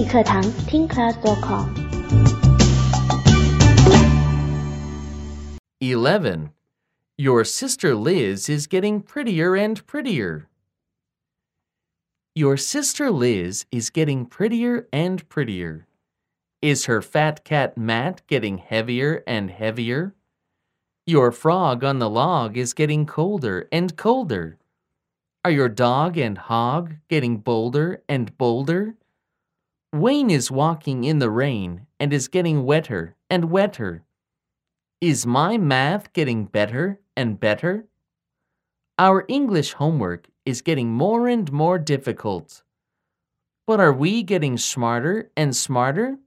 语课堂听 class.com。 11. Your sister Liz is getting prettier and prettier. Your sister Liz is getting prettier and prettier. Is her fat cat Matt getting heavier and heavier? Your frog on the log is getting colder and colder. Are your dog and hog getting bolder and bolder? Wayne is walking in the rain and is getting wetter and wetter. Is my math getting better and better? Our English homework is getting more and more difficult. But are we getting smarter and smarter?